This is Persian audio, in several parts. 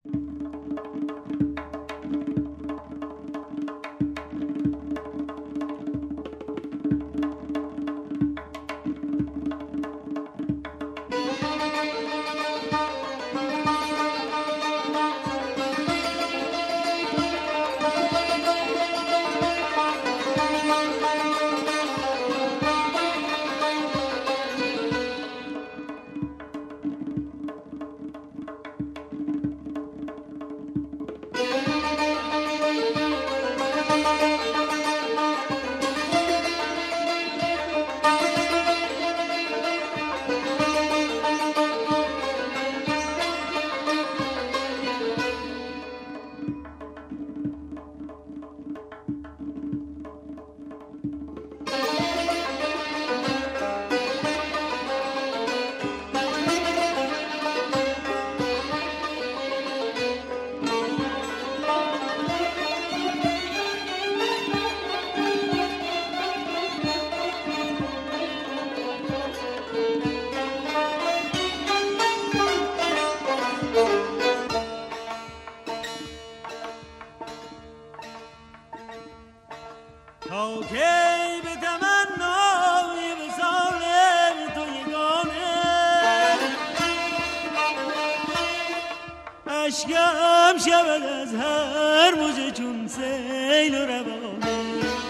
اشکم شود از هر موجه چون سیل و روانه.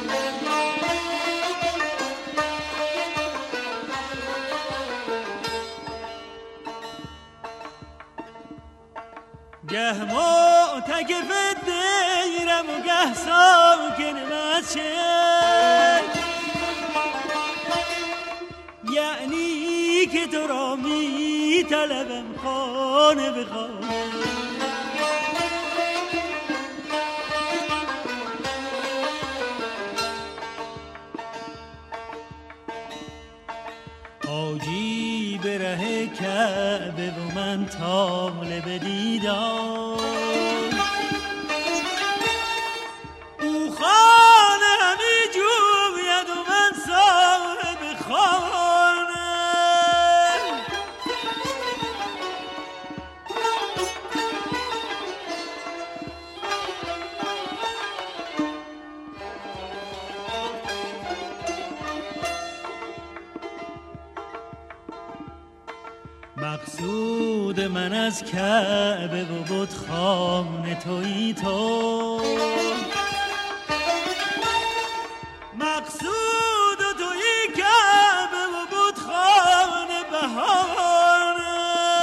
گه معتکف دیرم و گه ساکن مسجد، یعنی که تو را می طلبم خانه به خانه. حاجی به ره کعبه و من طالب دیدار، او خانه همی جوید و من صاحب خانه. مقصود من از کعبه و بتخانه تویی تو، مقصود تویی کعبه و بتخانه بهانه.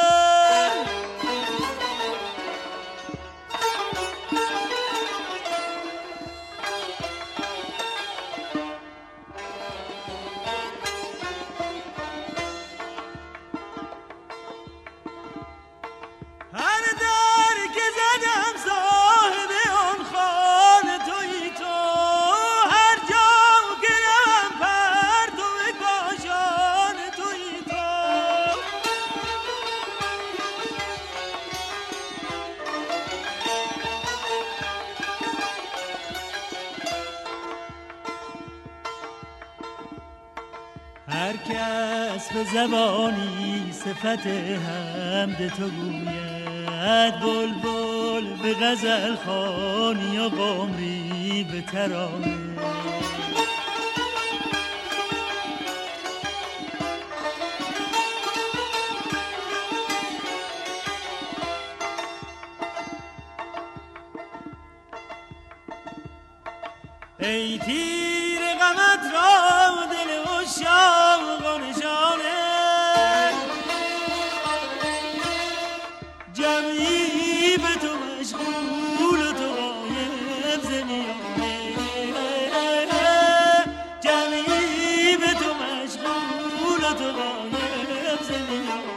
هر کس به زبانی صفت حمد تو گوید، بلبل به غزل خوانی و قمری به ترانه. ای تیر غمت را دل عشاق و نشانه، جمعی به تو مشغول و تو غایب ز میانه، جمعی به تو مشغول و تو غایب ز میانه.